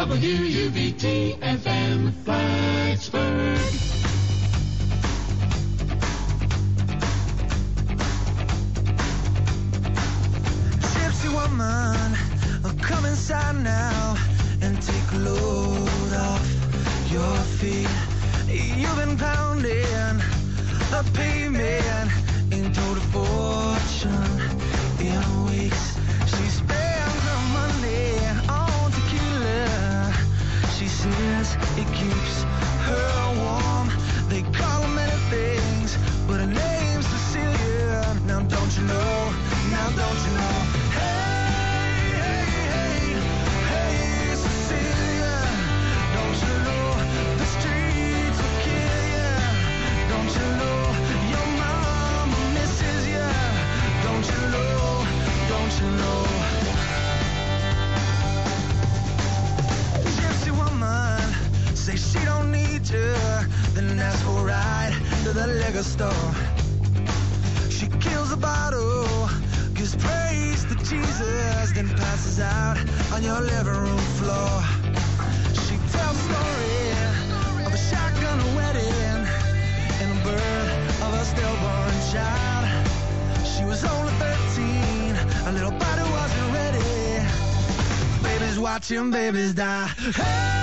WUBT-FM, Plattsburgh. Gypsy woman, come inside now and take a load off your feet. You've been pounding the pavement, ain't told a fortune in weeks. She spends her money on tequila. She says it keeps her warm. They call her many things, but her name's Cecilia. Now don't you know? Now don't you know? Hey, hey, hey, hey, Cecilia. Don't you know the streets will kill ya? Don't you know your mama misses ya? Don't you know? Don't you know? Gypsy woman, say she don't need you, then ask for a ride to the liquor store. She kills a bottle, gives praise to Jesus, then passes out on your living room floor. She tells a story of a shotgun wedding and the birth of a stillborn child. She was only 13, her little body wasn't ready. Babies watching babies die. Hey!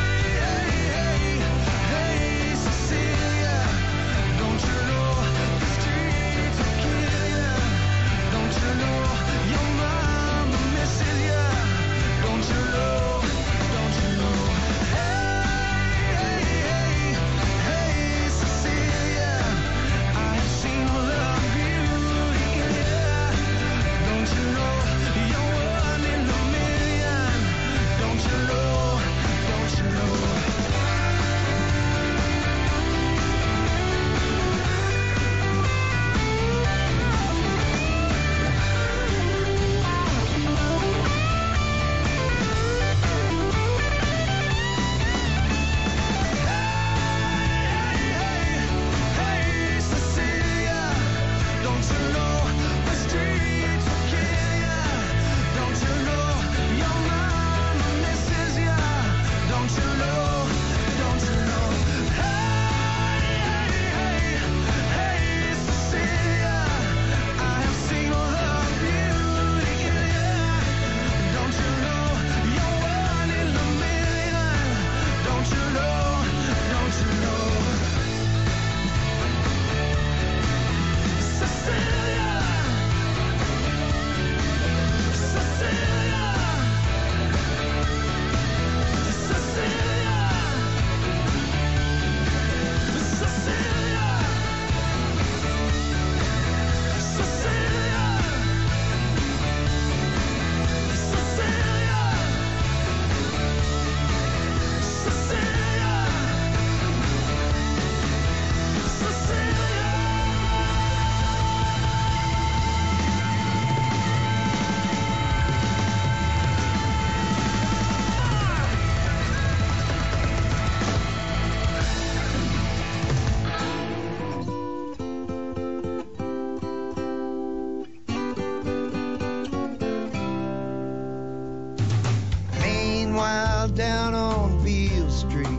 Down on Beale Street,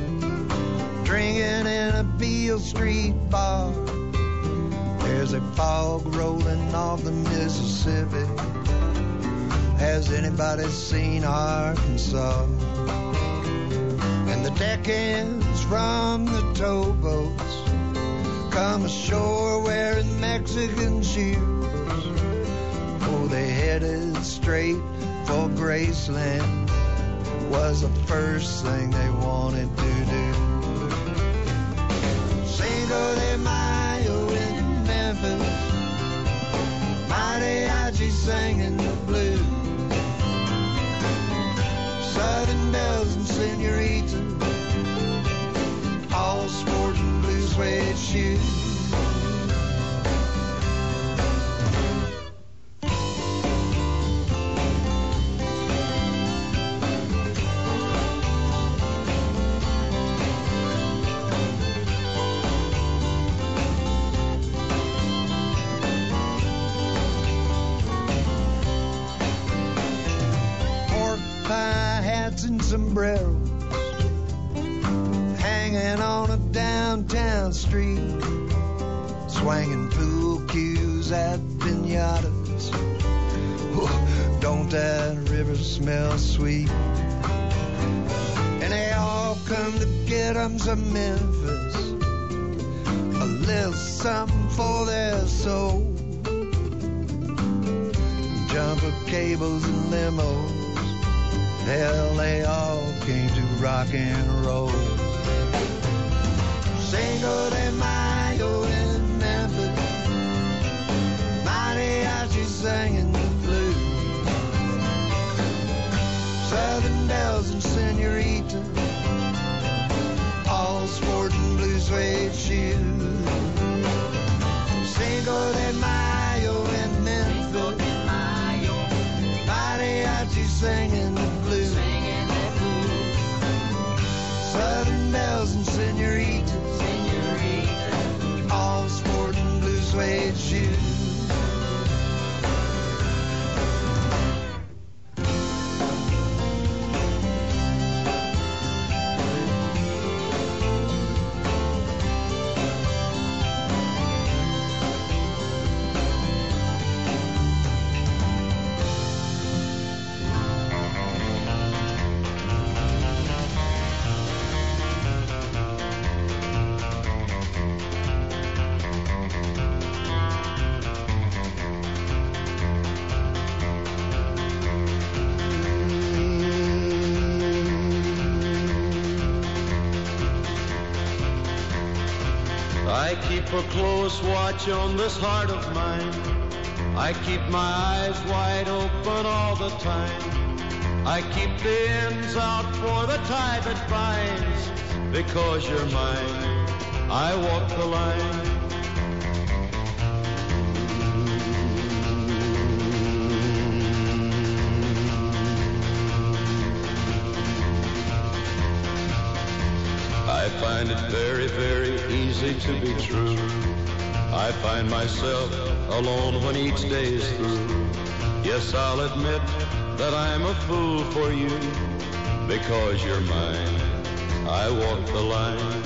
drinking in a Beale Street bar. There's a fog rolling off the Mississippi. Has anybody seen Arkansas? And the deckhands from the towboats come ashore wearing Mexican shoes. Oh, they headed straight for Graceland. Was the first thing they wanted to do. Cinco de Mayo in Memphis, Mariachi singing the blues, Southern belles and senoritas, all sporting blue suede shoes. sombreros hanging on a downtown street, swinging pool cues at pinatas. Oh, don't that river smell sweet? And they all come to get 'em some Memphis, a little something for their soul. Jumper cables and limos, hell, they all came to rock and roll. Cinco de Mayo in Memphis, mariachi singing the blues, Southern bells and senoritas, all sporting blue suede shoes. Cinco de Mayo in Memphis, mariachi singing the blues, Southern bells and senoritas, all sporting blue suede shoes. A close watch on this heart of mine. I keep my eyes wide open all the time. I keep the ends out for the tie that binds. Because you're mine, I walk the line. I find it very, very easy to be true. I find myself alone when each day is through. Yes, I'll admit that I'm a fool for you. Because you're mine, I walk the line.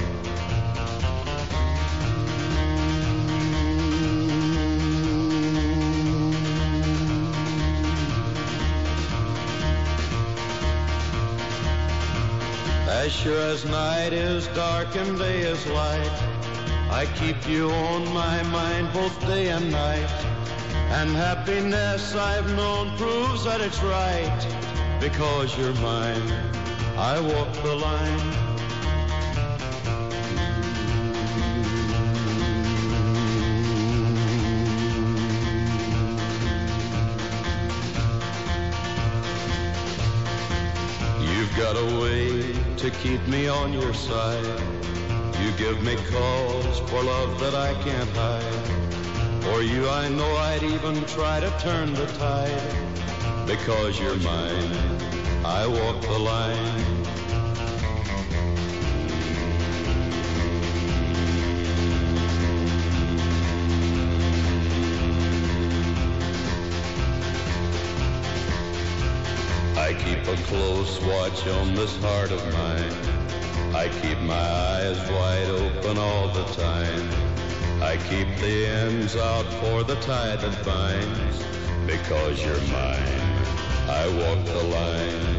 As sure as night is dark and day is light, I keep you on my mind both day and night. And happiness I've known proves that it's right. Because you're mine, I walk the line. You've got a way to keep me on your side. You give me cause for love that I can't hide. For you I know I'd even try to turn the tide. Because you're mine, I walk the line. I keep a close watch on this heart of mine. I keep my eyes wide open all the time. I keep the ends out for the tie that binds. Because you're mine, I walk the line.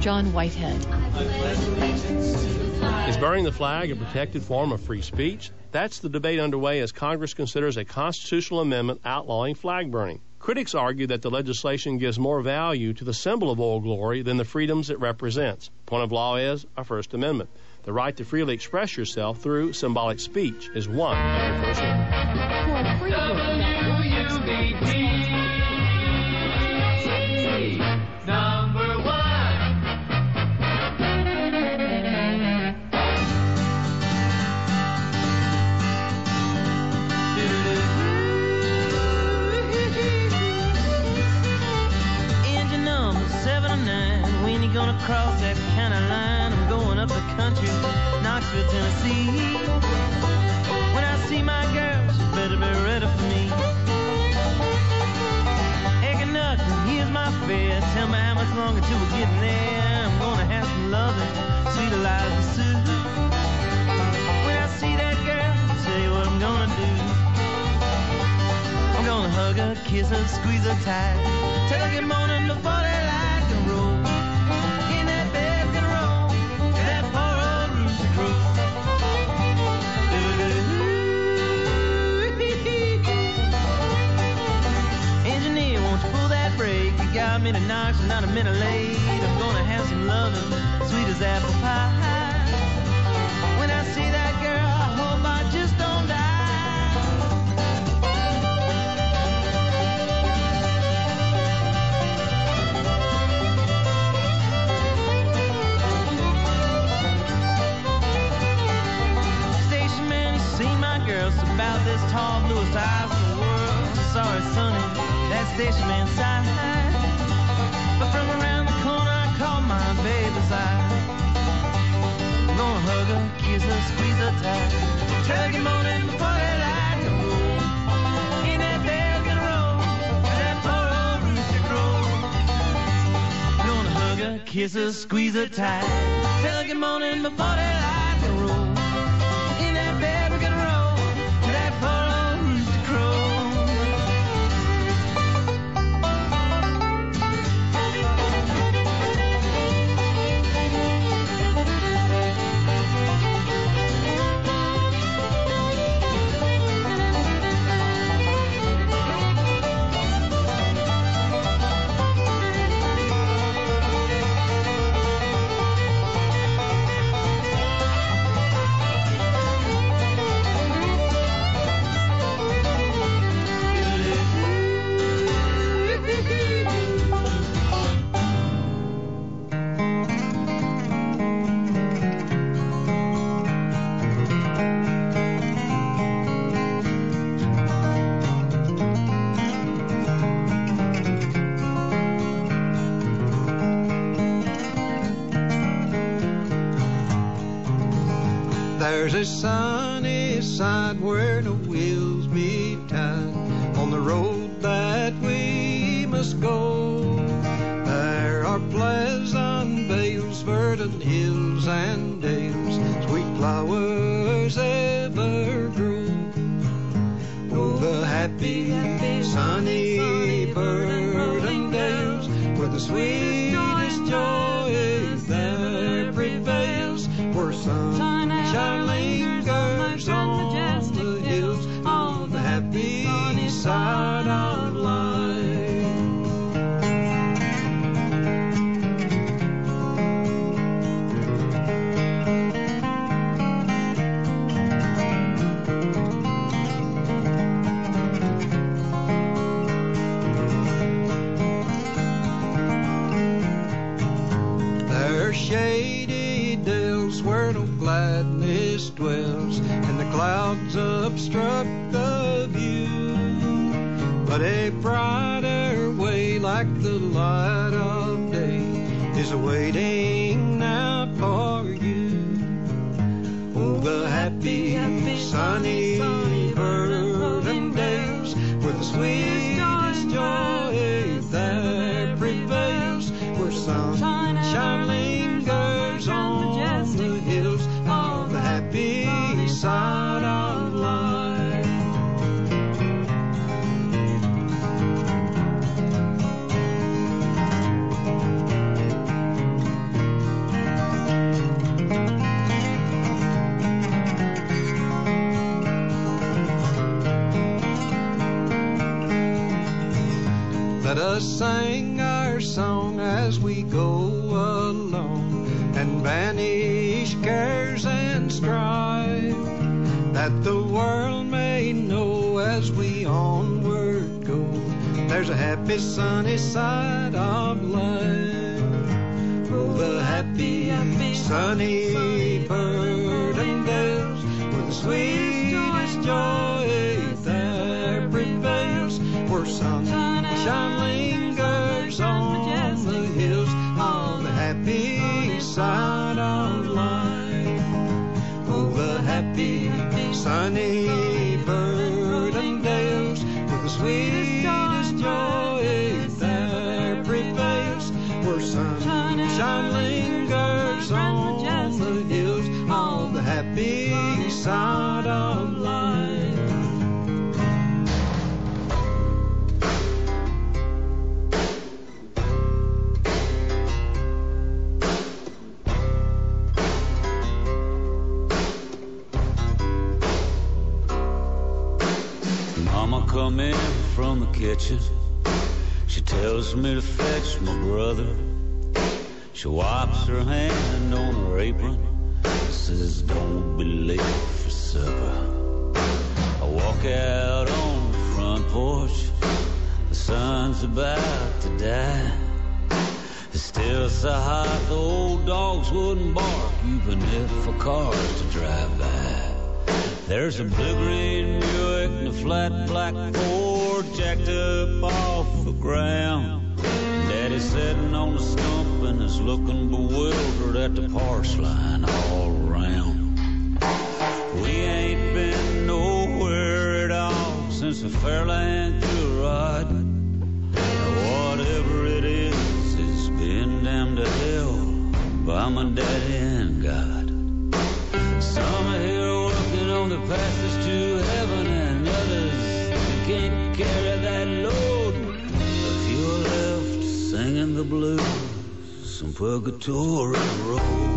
John Whitehead. Is burning the flag a protected form of free speech? That's the debate underway as Congress considers a constitutional amendment outlawing flag burning. Critics argue that the legislation gives more value to the symbol of Old Glory than the freedoms it represents. Point of law is a First Amendment. The right to freely express yourself through symbolic speech is one of your First Amendment. Number one. Engine number 79. When you gonna cross that county line? I'm going up the country, Knoxville, Tennessee. When I see my girl, she better be ready for me. Here's my fare. Tell me how much longer till we're getting there. I'm gonna have some loving, sweet Eliza Sue. When I see that girl, I'll tell you what I'm gonna do. I'm gonna hug her, kiss her, squeeze her tight. Tell her good morning before that light can roll. In that bed can roll, and that poor old rooster crow. Engineer, won't you pull that brake? You got me to Knoxville, not a minute late. I'm gonna have some loving, sweet as apple pie. When I see that girl, I hope I just don't die. Station man, you seen my girl, it's about this tall, bluest eyes in the world. Sorry, sonny, that station man side. But from around the corner I call my baby's eye. I'm gonna hug her, kiss her, squeeze her tight. Tell her good morning before that light can roll. In that bell can roll, and that poor old rooster crow. I'm gonna hug her, kiss her, squeeze her tight. Tell her good morning before that light can roll. In that bell can roll, and that poor old rooster crow. There's a sunny side where the wheels meet tied on the road that we must go. There are pleasant vales, verdant hills and dales, sweet flowers ever grow. Oh, the happy, sunny, verdant dales, where the sweetest joy there prevails, where sunshine lingers on the hills of the happy side of life. There's shady dales where no gladness dwells, and the clouds obstruct the view. But a brighter way, like the light of day, is awaiting now for you. Oh, the happy, sunny, verdant days, where the sweetest joy there prevails, where sunshine lingers on the hills of the happy side of life. Let us sing our song as we go along and banish cares and strife, that the world may know as we onward go, there's a happy sunny side of life. Oh, the happy, sunny burden bells, with the sweetest joy there prevails, where sunshine lingers on the hills on the happy side of life. Oh, the happy, sunny burden bells, with the sweetest joy there prevails, where sunshine lingers on the hills on the happy side of life. Mama come in from the kitchen. She tells me to fetch my brother. She wipes her hand on her apron, says don't be late for supper. I walk out on the front porch. The sun's about to die. It's still so hot the old dogs wouldn't bark, even if for cars to drive by. There's a blue-green Buick and a flat black Ford jacked up off the ground. Daddy's sitting on the stump and is looking bewildered at the parts line all around. We ain't been nowhere at all since the Fairland threw a rod. Whatever it is, it's been damned to hell by my daddy and God. Some are here working on the passage to heaven, and others that can't carry that load. A few are left singing the blues, some purgatory road.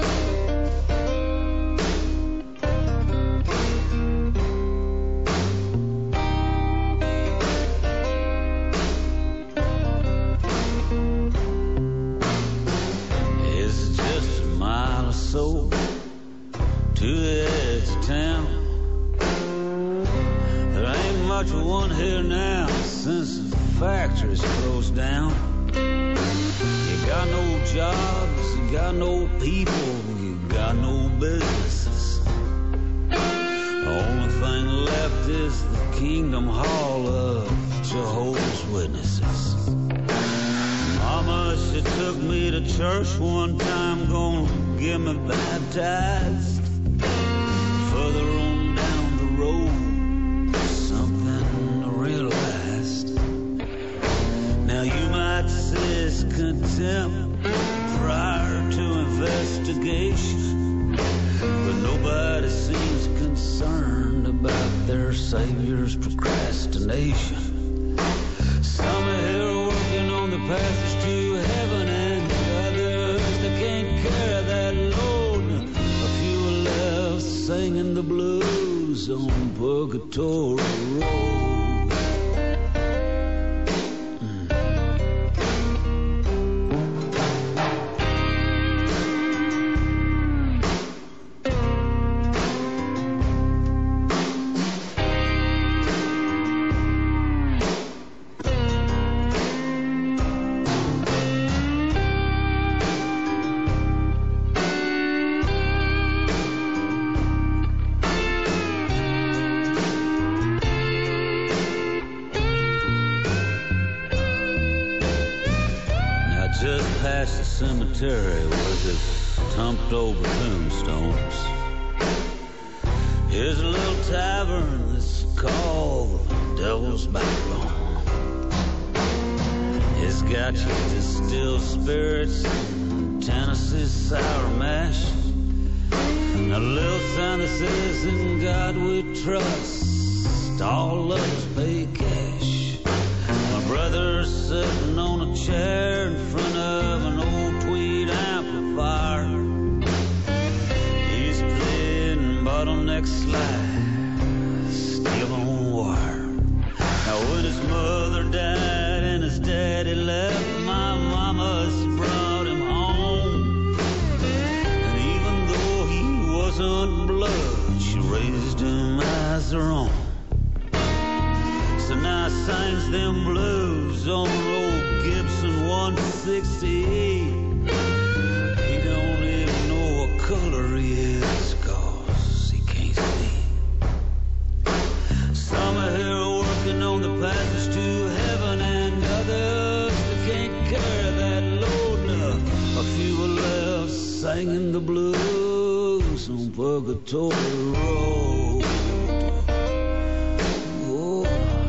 It's just a mile or so to the edge of town. There ain't much of one here now since the factories closed down. You got no jobs, you got no people, you got no businesses. The only thing left is the Kingdom Hall of Jehovah's Witnesses. Mama, she took me to church one time, gonna get me baptized. Further on down the road, something I realized. Now you might say it's contempt prior to investigation, but nobody seems concerned about their Savior's procrastination. Some are here working on the passage to heaven, and others that can't carry that load. A few are left singing the blues on Purgatory Road. Just past the cemetery with its tumped over tombstones, here's a little tavern that's called the Devil's Backbone. It's got your distilled spirits and Tennessee sour mash, and a little sign that says in God we trust, all others pay cash. My brother's sitting on a chair in front of an old tweed amplifier. He's playing bottleneck slide, steel on wire. Now When his mother died and his daddy left, my mama's brought him home. And even though he wasn't blood, she raised him as her own. So now he sings them blues on old Gibson 168. He don't even know what color he is, 'cause he can't see. Some are here working on the passage to heaven, and others that can't carry that load. A few are left singing the blues on Purgatory Road. Oh.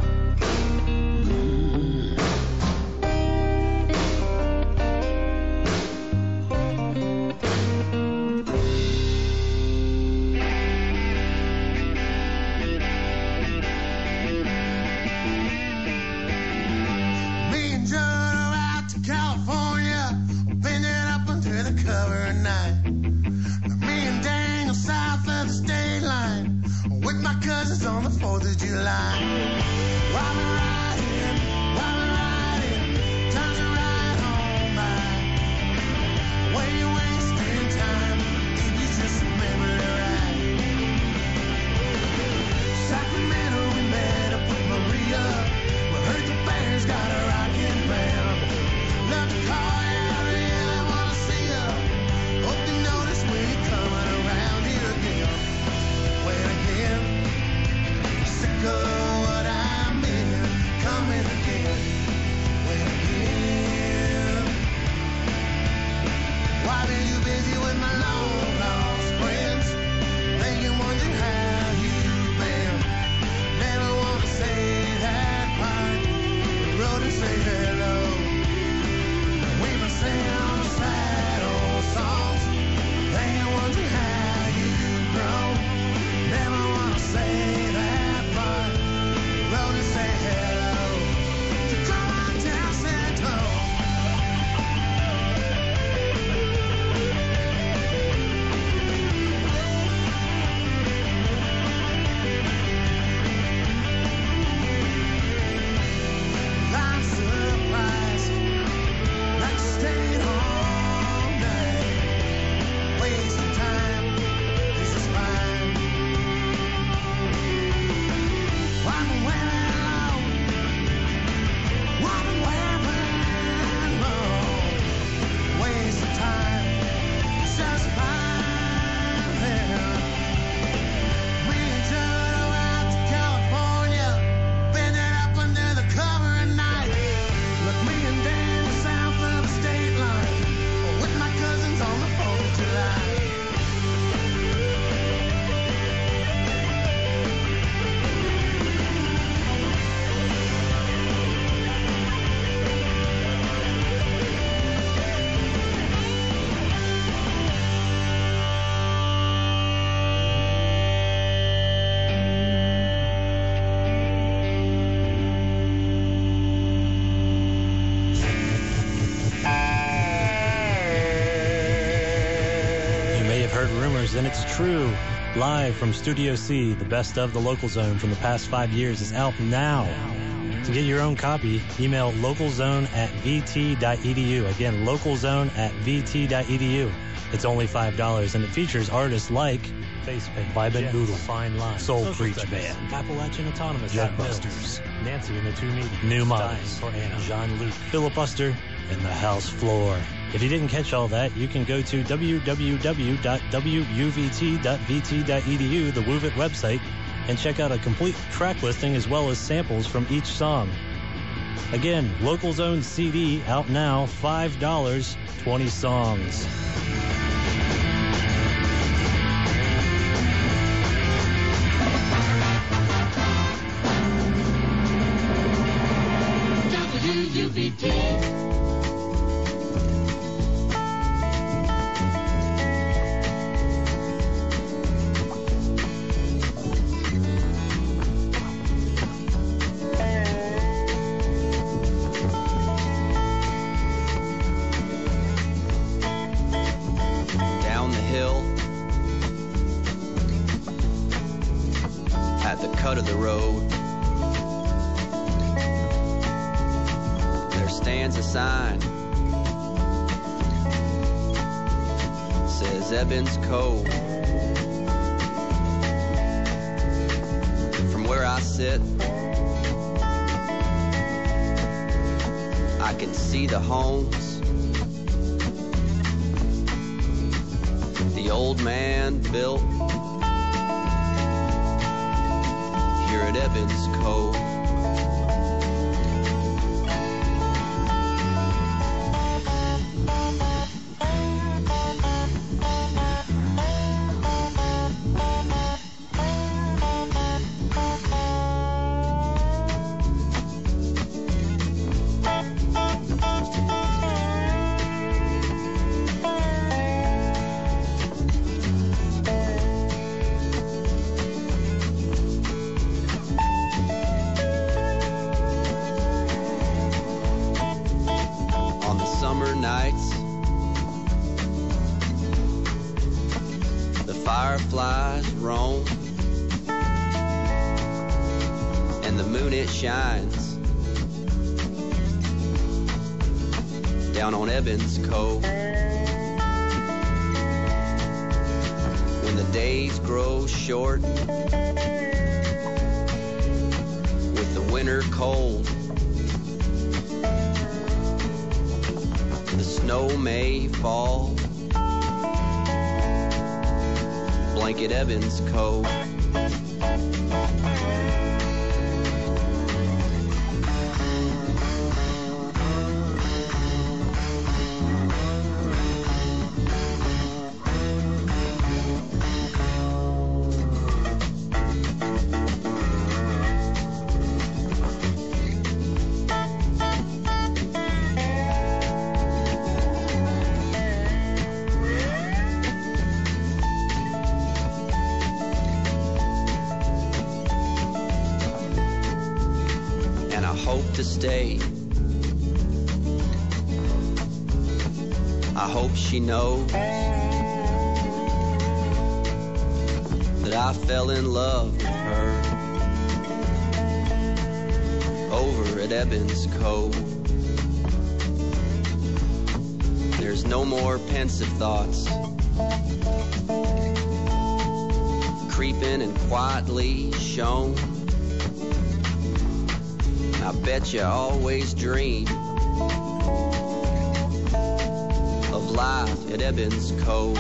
Me and John are out to California, bending up under the cover at night. Me and Daniel south of the state line, with my cousins on the 4th of July. While we're riding, time's a ride home by. Way you're wasting time, if you just remember to ride. Sacramento, we met up with Maria. We heard the band's got a rockin' band. Love to call you, I really wanna see ya. Hope you notice we're coming around here again. When again, sick of what I'm in, coming again. When again, why been you busy with my long lost friends? Thinking, wondering how you've been. Never wanna say that part. Wrote and say hello. We've been singing on the sad old songs. Thinking, wondering how you've grown. Never wanna say that part. Wrote and say hello. So come on down, Santo. I'm surprised that you stayed all night. Wasting time, this is fine. I'm wearing low, I'm wearing low. Wasting time, it's just fine. Me and John are out to California, bending up under the cover at night. Look, me and Dan are south of the state line, with my cousins on the 4th of July. You may have heard rumors, and it's true. Live from Studio C, the best of the Local Zone from the past 5 years is out now. To get your own copy, email localzone@vt.edu. Again, localzone@vt.edu. It's only $5, and it features artists like Facepaint, Vibin' Boodle, Fine Line, Soul Preach Band, Appalachian Autonomous, Jackbusters, Nancy and the Two Needy, New Models, for Anna, Jean-Luc, Filibuster, and The House Floor. If you didn't catch all that, you can go to www.wuvt.vt.edu, the WUVIT website, and check out a complete track listing as well as samples from each song. Again, Local Zone CD out now, $5, 20 songs. WUVT. Down the hill, at the cut of the road, shines a sign. Says Evans Cove. From where I sit, I can see the homes the old man built here at Evans Cove. Fireflies roam, and the moon it shines down on Evans Cove. When the days grow short with the winter cold, the snow may fall. Blanket Evans Cove. To stay. I hope she knows that I fell in love with her over at Evans Cove. There's no more pensive thoughts creeping and quietly shown. I bet you always dream of life at Evans Cove.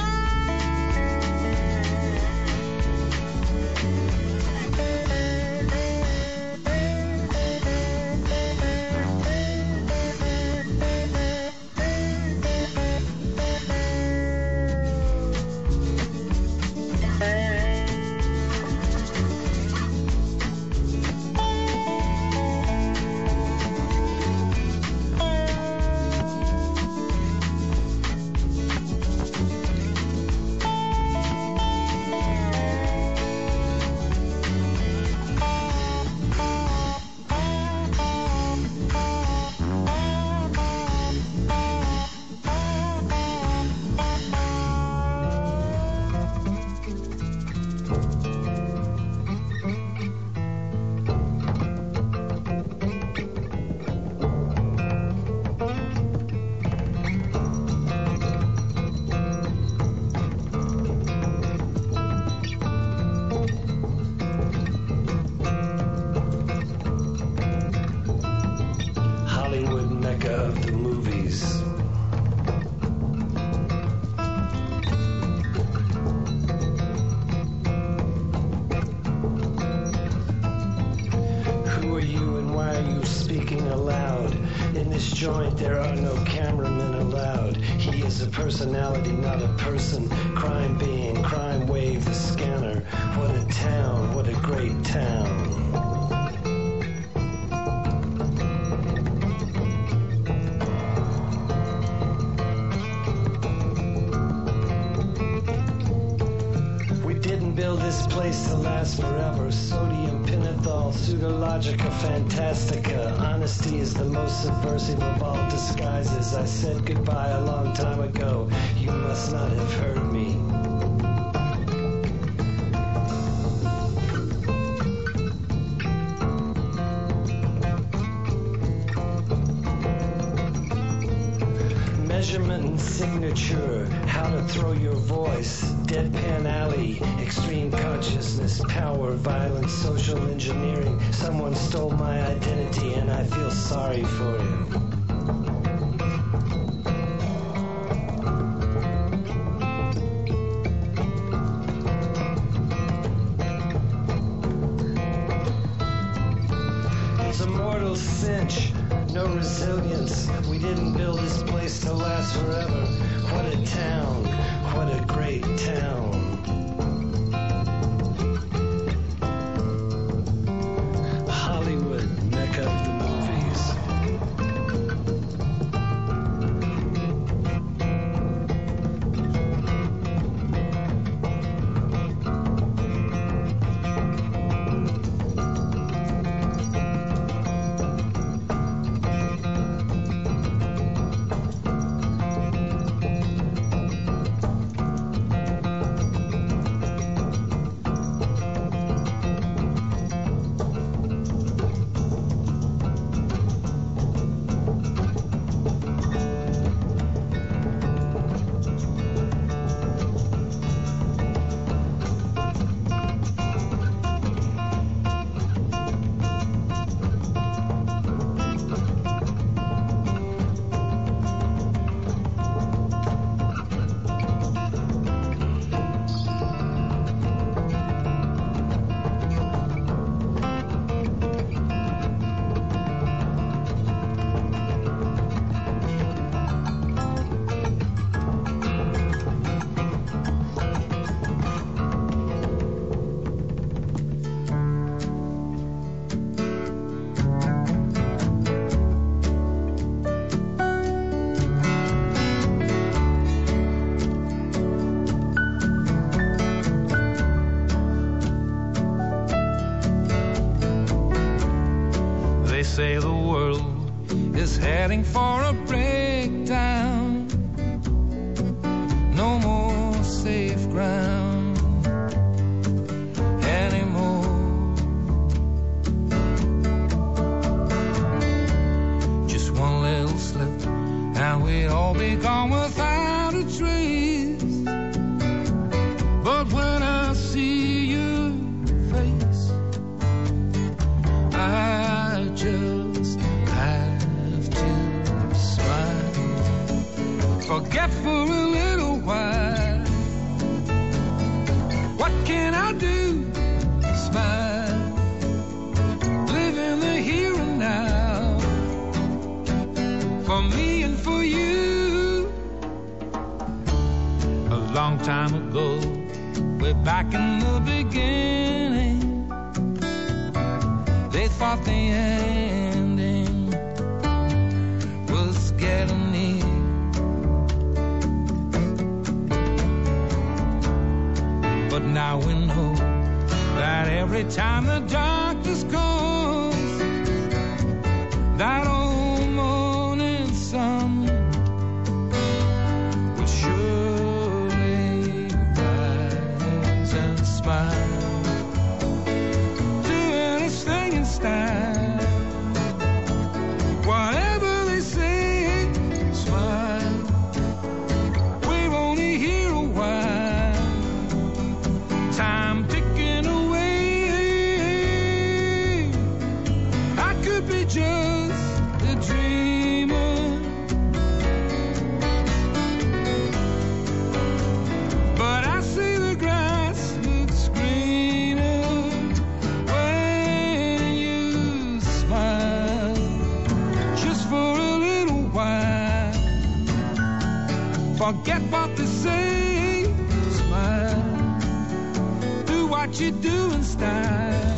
Personality, not a person. Crime being, crime wave, the scanner. What a town, what a great town. We didn't build this place to last forever. Sodium pentothal, pseudologica fantastica. Honesty is the most subversive of all disguises. I said goodbye a long time ago. You must not have heard me. measurement and signature, how to throw your voice, deadpan alley, extreme consciousness, power, violence, social engineering. Someone stole my identity and I feel sorry for him. It's a mortal cinch. No resilience. We didn't build this place to last forever. What a town. What a great town. Hollywood, mecca of the movies. Say the world is heading for a breakdown. No more safe ground anymore. Just one little slip and we'd all be gone without a trace. But when I see your face, I just have to smile. Forget for a little while. What can I do? Smile. Live in the here and now. For me and for you. A long time ago, way back in the beginning, they thought the ending was getting near. But now we know that every time the darkness comes, that old morning sun will surely rise and smile. Do anything in style. Whatever they say, smile. We're only here a while. Time ticking away. I could be just a dreamer, but I see the grass looks greener when you smile. Just for a little while. Forget what they say. Smile. Do what you do in style.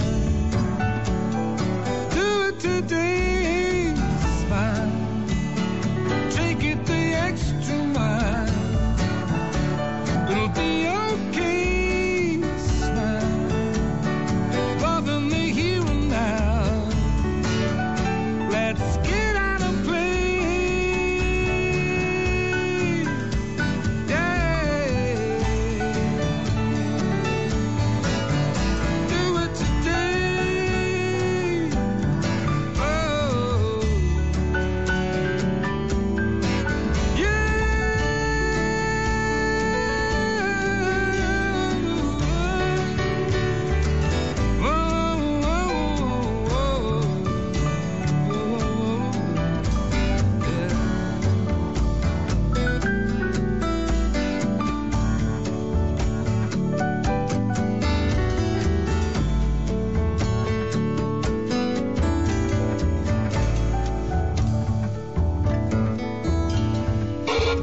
Do it today. Smile. Take it the extra mile. It'll be okay. Smile. Love in the here and now. Let's get out and play. Yeah. Do it today.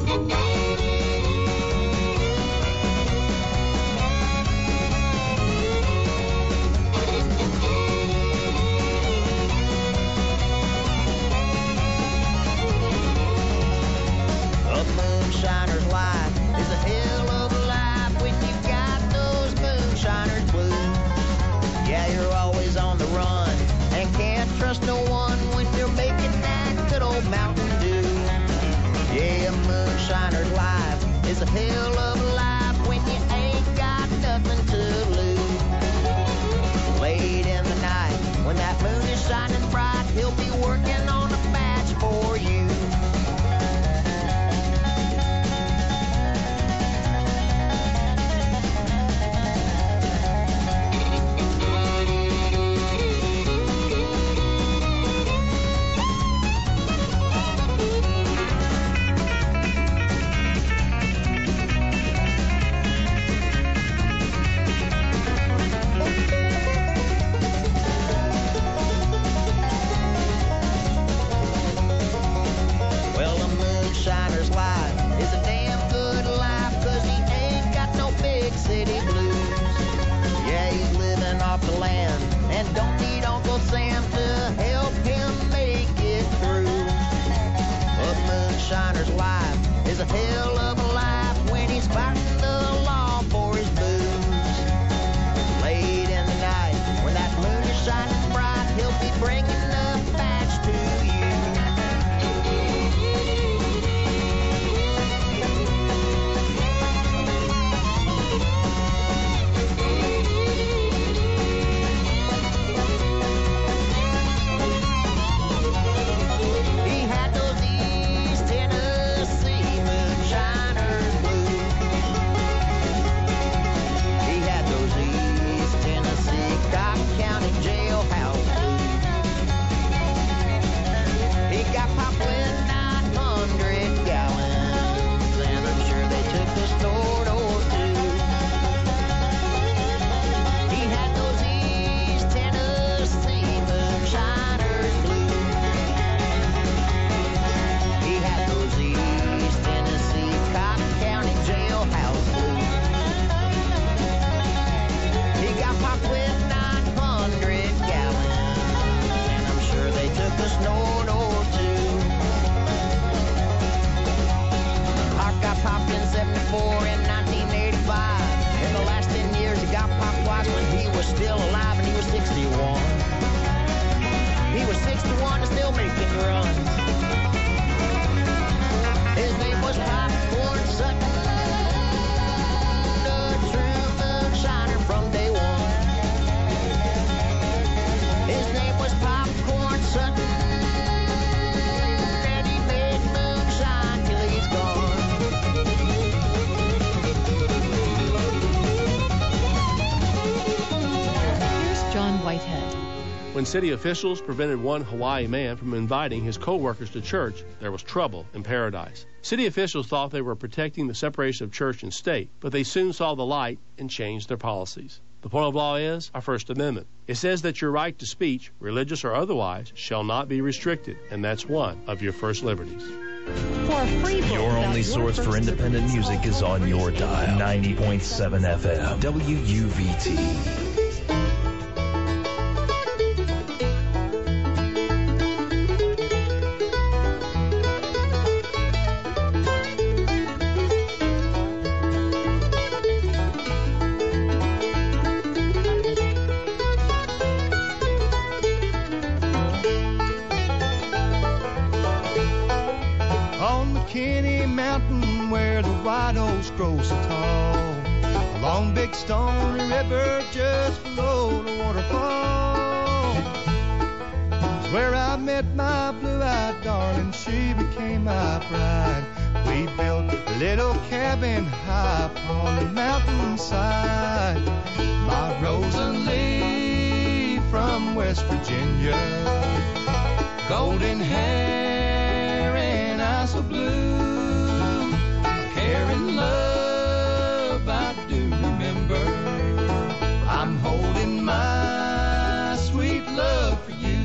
Moonshiner's life is a hell of a life when you got those moonshiner's blues. Yeah, you're always on the run and can't trust no one when you're making that good old Mountain Dew. Yeah, a moonshiner's life is a hell of a life when you ain't got nothing to lose. Late in the night when that moon is shining bright, he'll be working on a match for you. A hell of a life when he's fighting the law for his booze. Late in the night when that moon is shining bright, he'll be bringing the facts to you. He had those East Tennessee moonshiner's blues. He had those East Tennessee Cobb County jailhouse blues. He got popped with 900 gallons, and I'm sure they took a snort or two. He had those East Tennessee moonshiner's blues. He had those East Tennessee Cobb County jailhouse blues. He got popped with 900 gallons, and I'm sure they took a snort or two. Hawk got popped in 74 and 1985. In the last 10 years, he got popped twice when he was still alive, and he was 61. He was 61 and still making runs. His name was Popcorn Sutton, a true moonshiner from day one. His name was Popcorn Sutton, and he made moonshine till he's gone. Here's John Whitehead. When city officials prevented one Hawaii man from inviting his co-workers to church, there was trouble in paradise. City officials thought they were protecting the separation of church and state, but they soon saw the light and changed their policies. The point of law is our First Amendment. It says that your right to speech, religious or otherwise, shall not be restricted, and that's one of your first liberties. For a free book Your about only source for independent music is on your dial. 90.7 FM. WUVT. On McKinney Mountain where the white oaks grow so tall, along Big Stone River just below the waterfall, is where I met my blue-eyed darling. She became my bride. We built a little cabin high upon the mountainside. My Rosalie from West Virginia, golden hair and eyes so blue, a caring love I do remember. I'm holding my sweet love for you.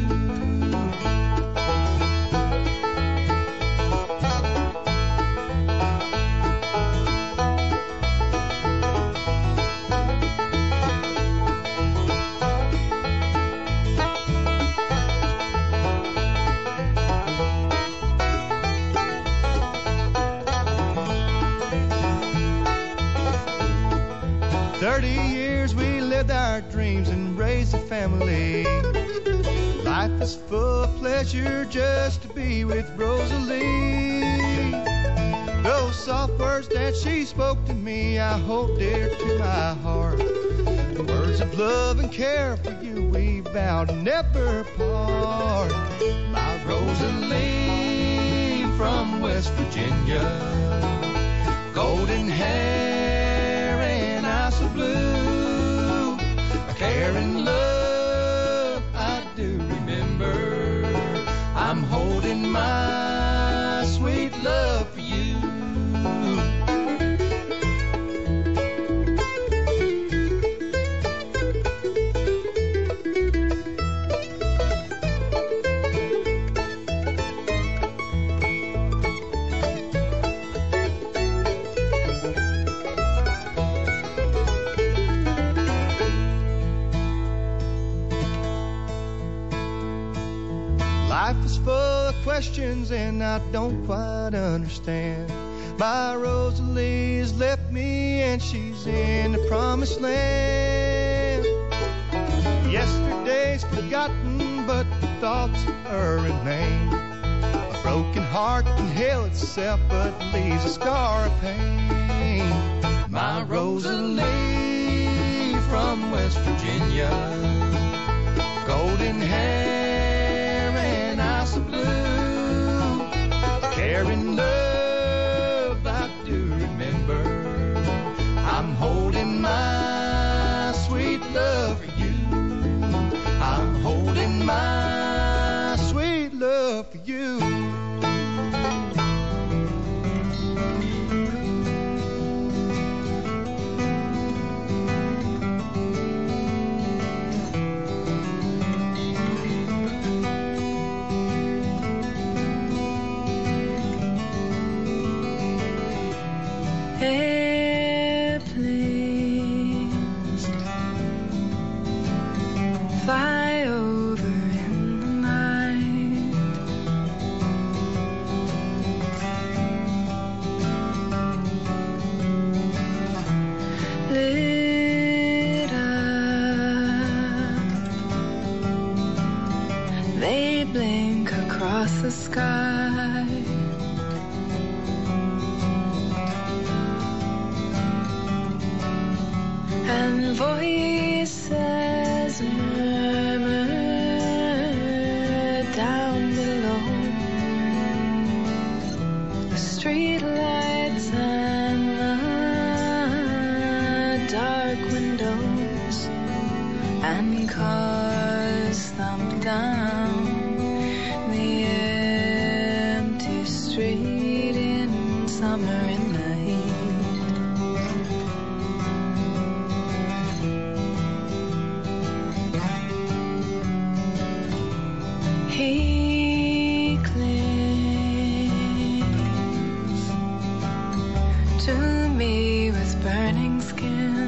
30 years we lived our dreams and raised a family. Life is full of pleasure just to be with Rosalie. Those soft words that she spoke to me, I hold dear to my heart. The words of love and care for you we vow to never part. My Rosalie from West Virginia, golden hair and eyes of blue, a care and love I do remember. I'm holding my sweet love for you. Life is full of questions and I don't quite understand. My Rosalie has left me and she's in the promised land. Yesterday's forgotten, but the thoughts of her remain. A broken heart can heal itself, but leaves a scar of pain. My Rosalie from West Virginia, golden hair and eyes of blue, care and love I do remember. I'm holding my sweet love for you. I'm holding my sweet love for you. Airplanes fly over in the night. Lit up, they blink across the sky. And voices murmur down below. The street lights and the dark windows, and cars thump down the empty street in summer in the heat. He clings to me with burning skin.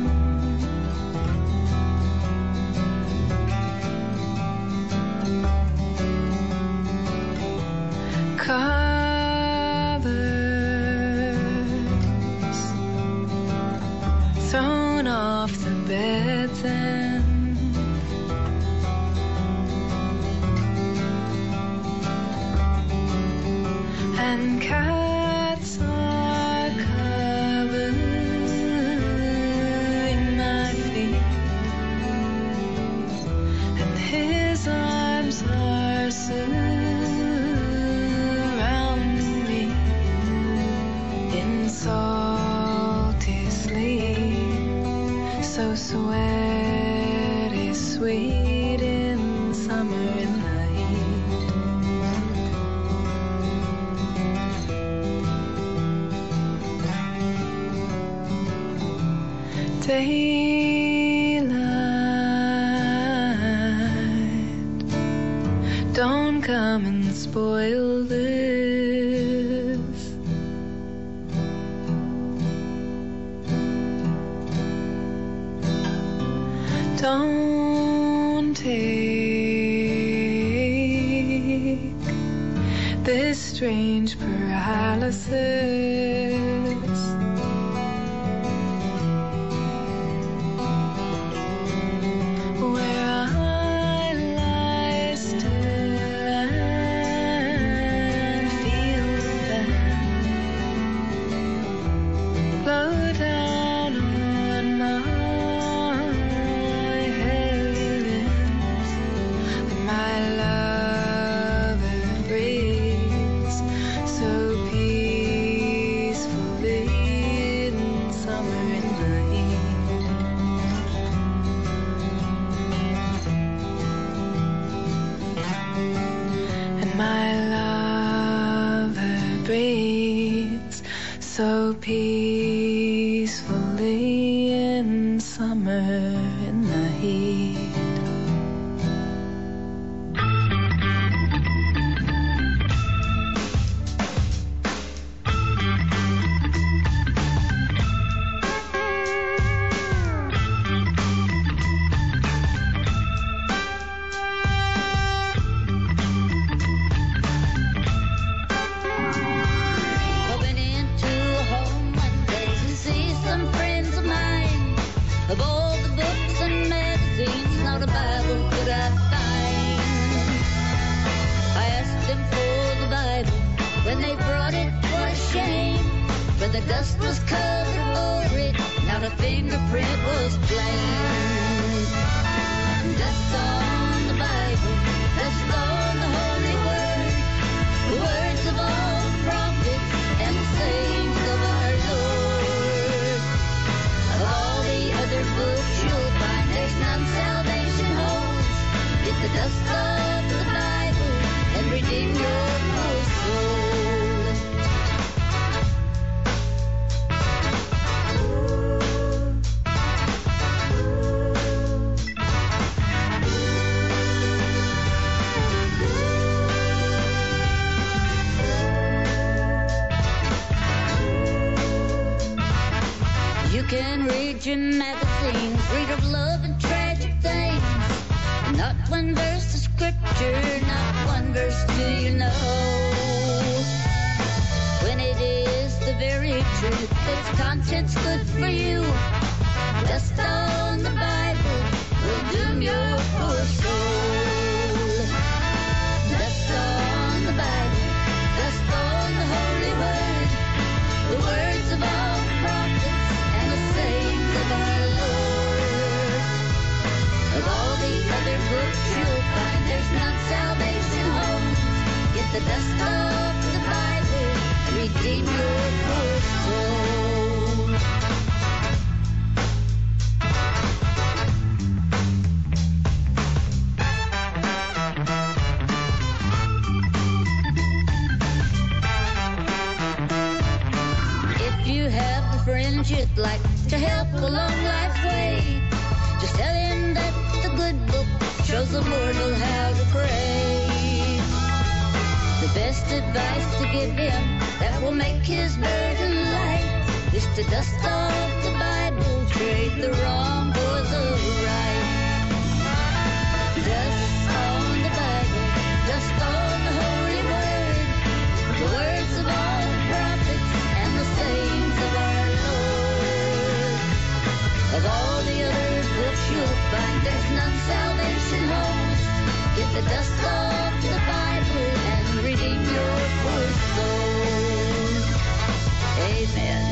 Covers thrown off the bed's end. And cats are covering my feet, and his arms are surrounding me in salty sleep, so sweaty, sweet in summer in the heat. Daylight, don't come and spoil this. Don't take this strange paralysis. breathes so peacefully in summer in the heat. Dust was covered over it, not a fingerprint was plain. Dust on the Bible, dust on the Holy Word, the words of all the prophets and the sayings of our Lord. Of all the other books you'll find there's none salvation holds. Get the dust off the Bible and redeem your poor soul. You can read your magazines, read of love and tragic things. Not one verse of scripture, not one verse do you know. When it is the very truth, its content's good for you. Dust on the Bible will doom your poor soul. Dust on the Bible, dust on the Holy Word, the words of all the prophets and the sayings of our Lord. Of all the other books you'll find there's none salvation holds. Get the dust off the Bible, redeem your poor soul. Friends you'd like to help along life's way, just tell him that the good book shows a mortal how to pray. The best advice to give him that will make his burden light is to dust off the Bible, trade the wrong for the right. Dust on the Bible, dust on the Holy Word, the words of all the prophets and the sayings of our of all the other books you'll find there's none salvation holds. Get the dust off the Bible and redeem your poor soul. Amen.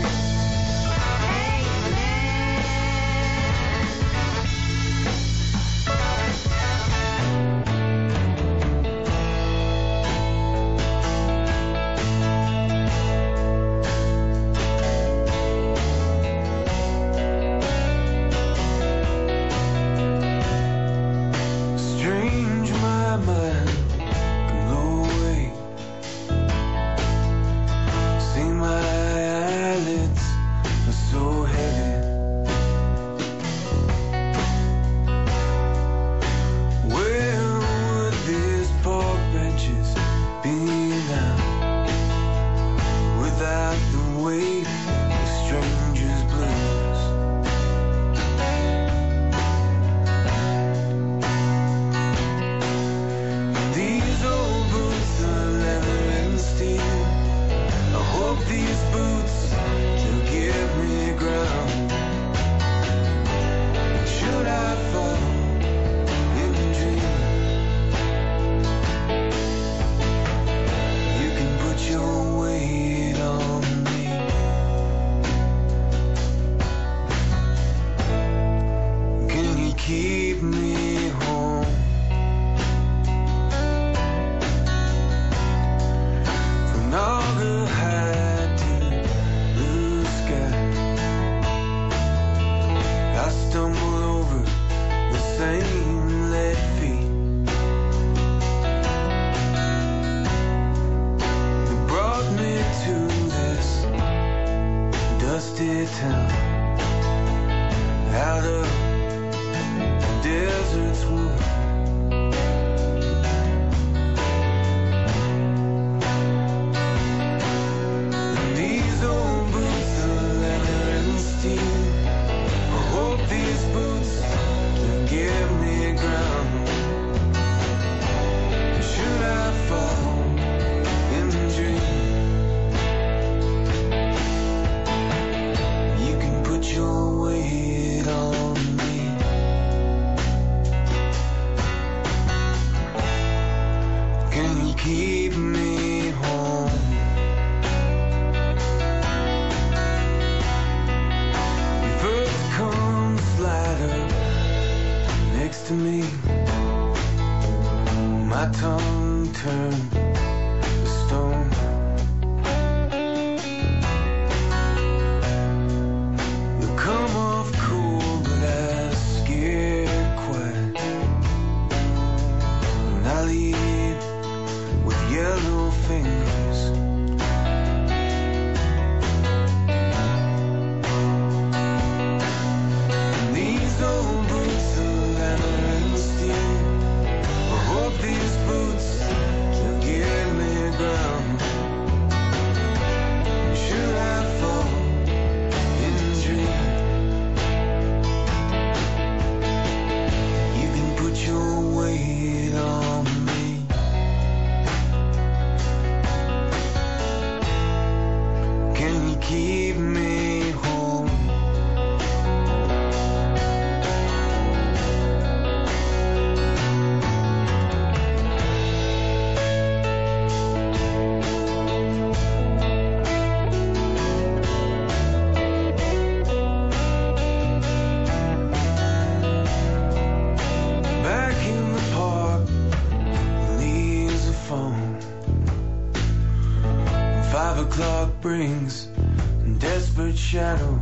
5 o'clock brings a desperate shadow.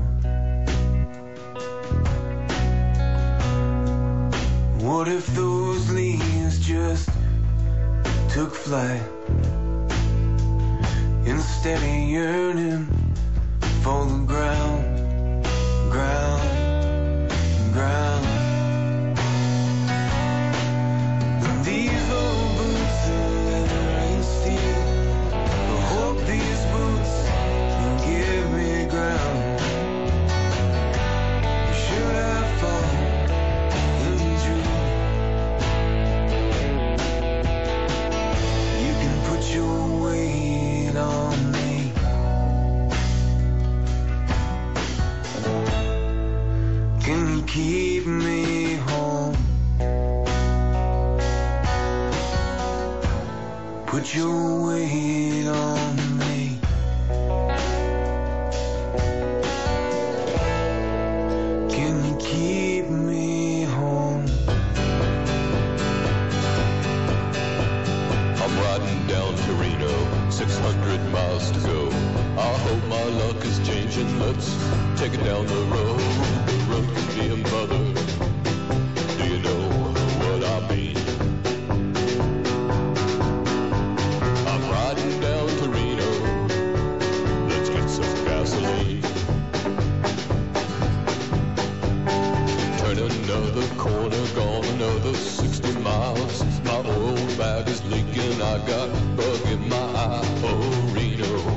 What if those leaves just took flight instead of yearning for the ground? And these old boots are leather and steel. I hope these boots will give me ground. Should I fall in the dream? You can put your weight on me. Can you keep me home? Put your weight on me. Can you keep me home? I'm riding down to Reno, 600 miles to go. I hope my luck is changing. Let's take it down the road. The road can be a mother. Do you know what I mean? I'm riding down to Reno. Let's get some gasoline. Turn another corner, gone another 60 miles. My oil bag is leaking. I got bug in my eye. Oh, Reno.